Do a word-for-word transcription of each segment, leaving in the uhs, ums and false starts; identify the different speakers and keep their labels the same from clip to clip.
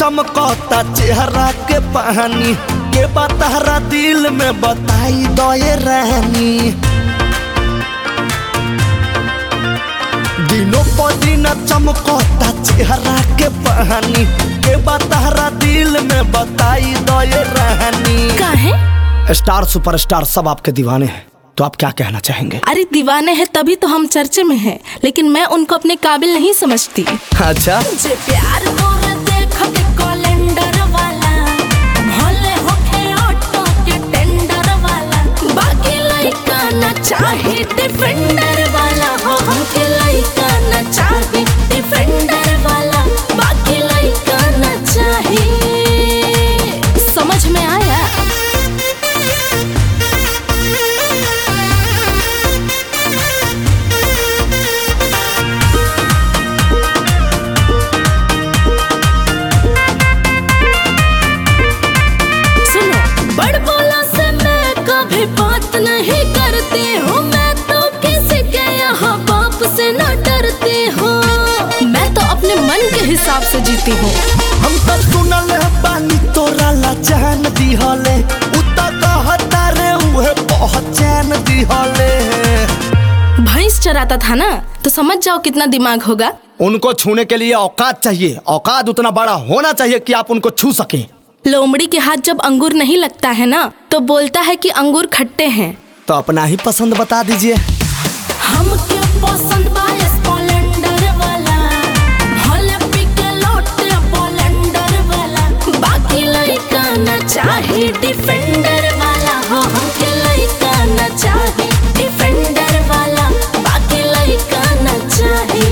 Speaker 1: चमकता चेहरा के पानी के बतहरा दिल में बताई दो ये रानी। दिनों पर दिन चमकता चेहरा के पानी के बतहरा दिल में बताई दो ये रानी।
Speaker 2: काहे?
Speaker 1: स्टार सुपरस्टार सब आपके दीवाने हैं, तो आप क्या कहना चाहेंगे?
Speaker 2: अरे दीवाने हैं तभी तो हम चर्चे में हैं, लेकिन मैं उनको अपने काबिल नहीं समझती।
Speaker 1: अच्छा,
Speaker 2: जे प्यार तोरा देख के कैलेंडर वाला, भले होखे ऑटो के टेंडर वाला, बाकी लइका ना चाहे डिफेंडर वाला, हो हमके लइका ना चाहे डिफेंडर वाला, बाकी लइका ना चाहे। समझ में आया? बड़ बोला से मैं कभी बात नहीं करती हूँ, मैं तो किसी के यहाँ बाप से न डरती हूँ, मैं तो अपने मन के हिसाब से जीती हूँ।
Speaker 1: हम तो सुनल बानी तोरा ला जान दिहले, उता कहता रे उहे पहचान दिहले।
Speaker 2: भैंस चराता था ना, तो समझ जाओ कितना दिमाग होगा।
Speaker 1: उनको छूने के लिए औकात चाहिए, औकात उतना बड़ा होना चाहिए कि आप उनको छू सकें।
Speaker 2: लोमड़ी के हाथ जब अंगूर नहीं लगता है ना, तो बोलता है कि अंगूर खट्टे हैं।
Speaker 1: तो अपना ही पसंद बता दीजिए।
Speaker 2: हम के पसंद बाय स्प्लेंडर वाला, भले पिके लौटे स्प्लेंडर वाला, बाकी लइका ना चाहे डिफेंडर वाला, हो हमके लइका ना चाहे डिफेंडर वाला, बाकी लइका ना चाहे।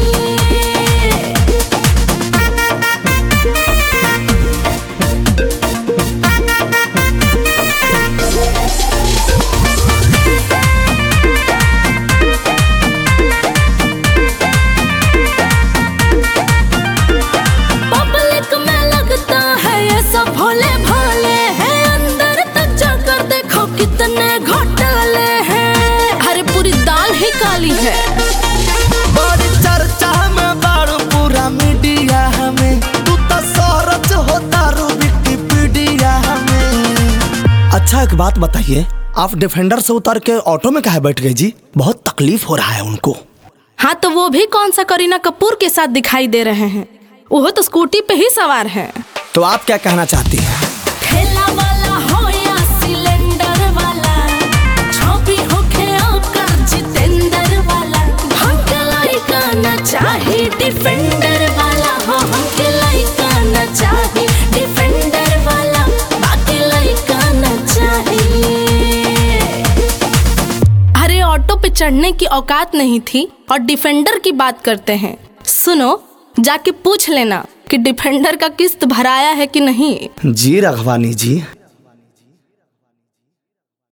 Speaker 2: भोले भाले हैं, अंदर तक जाकर देखो कितने घोटाले हैं, अरे पूरी दाल ही काली है।
Speaker 1: बड़ी चर्चा में बारू पूरा मीडिया हमें, तू तो शहरत होता रू विकिपीडिया हमें। अच्छा एक बात बताइए, आप डिफेंडर से उतर के ऑटो में काहे बैठ गए जी? बहुत तकलीफ हो रहा है उनको।
Speaker 2: हाँ तो वो भी कौन सा करीना कपूर के साथ दिखाई दे रहे हैं, वो तो स्कूटी पे ही सवार है।
Speaker 1: तो आप क्या कहना चाहती हैं?
Speaker 2: ठेला वाला हो या सिलेंडर वाला, छोबी होके आकर जितेंद्र वाला, हमके लइका ना चाहे डिफेंडर वाला, हो हमके लइका ना चाहे डिफेंडर वाला, बाकी लइका ना चाहे। अरे ऑटो पे चढ़ने की औकात नहीं थी और डिफेंडर की बात करते हैं। सुनो, जाके पूछ लेना कि डिफेंडर का किस्त भराया है कि नहीं।
Speaker 1: जी रघवानी जी।